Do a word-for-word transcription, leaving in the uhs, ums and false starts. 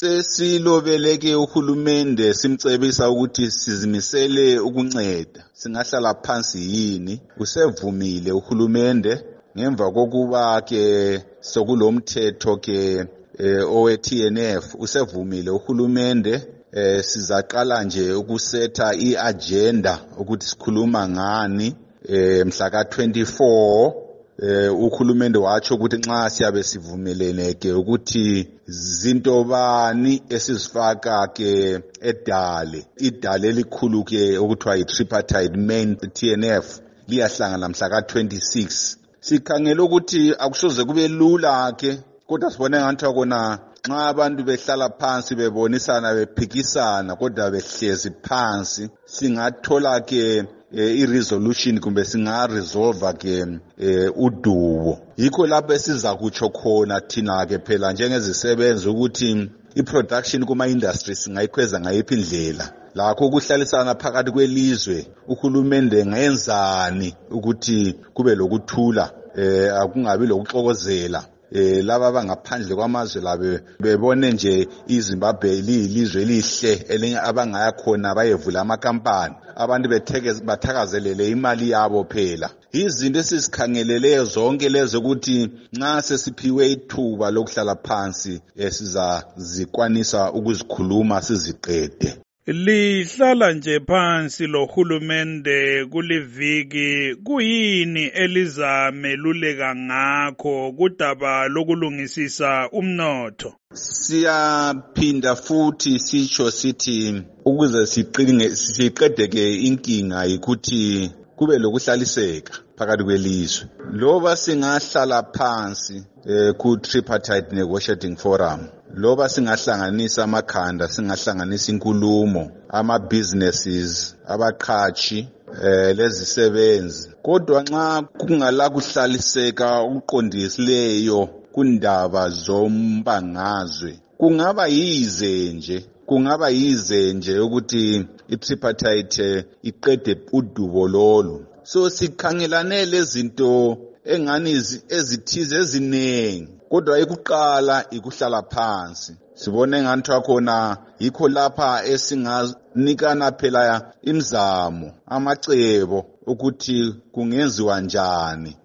Sesilobeleke uhulumende simcebisa ukuthi sizimisele ukunceda. Singahlala phansi yini? Usevumile uhulumende ngemva kokuba ke sokulomthetho ke owe T N F usevumile uhulumende. Eh sizaqala nje ukusetha iagenda ukuthi sikhuluma ngani eh mhla ka twenty-four eh uhulumende watsho ukuthi nxa siyabe sivumelene ke ukuthi zinto bani esizifaka ke edale idale elikhulu ke okuthiwa i-tripartite main T N F liyahlangana mhla ka twenty-six. Sikhangela ukuthi akusoze kube lula ke kodwa sibone ngathi kona nxa abantu behlala phansi bebonisana bephikisana kodwa behlezi phansi singathola ke i-resolution kumbe singa-resolve ke udubo. Yikho lapho esiza kutsho khona thina ke phela njengezisebenzi ukuthi i-production kuma-industry singayikhweza ngayiphi indlela. Lakho ukuhlalisana phakathi kwelizwe uhulumende ngenzani ukuthi kube lokuthula eh akungabi lokuxokozela. Eh laba abangaphandle kwamazwe labe bebone nje iZimbabwe lilizwe elihle elinye abangaya khona bayevula amakampani abantu bethekeze bathakazelele imali yabo phela. Izinto esisikhangeleleyo zonke lezo ukuthi nxa sesiphiwe ithuba lokuhlala phansi esiza zikwanisa ukuzikhuluma siziqede. Lihlala nje phansi lo hulumende kuliviki kuyini elizameluleka ngakho kudaba lokulungisisa umnotho? Siyaphinda futhi sitsho sithi ukuze siqinge siqedeke inkinga ukuthi kube lokuhlaliseka phakathi kwelizwe. Loba singahlala phansi eh, ku tripartite negotiating forum, loba singahlanganisa amakhanda, singahlanganisa inkulumo, ama businesses, abaqhashi eh lezisebenzi, kodwa nxa kungala kuhlaliseka ukuqondisileyo kundaba zombangazwe, kungaba yize nje kungaba yize nje ukuthi i-tripartite iqede udubo lolu. So sikhangelane lezinto engani ezithize ezinengi, kodwa ekuqala ikuhlala phansi. Sibone ngathi khona yikho lapha esinganikana phela imizamo, amacebo ukuthi kungenziwa njani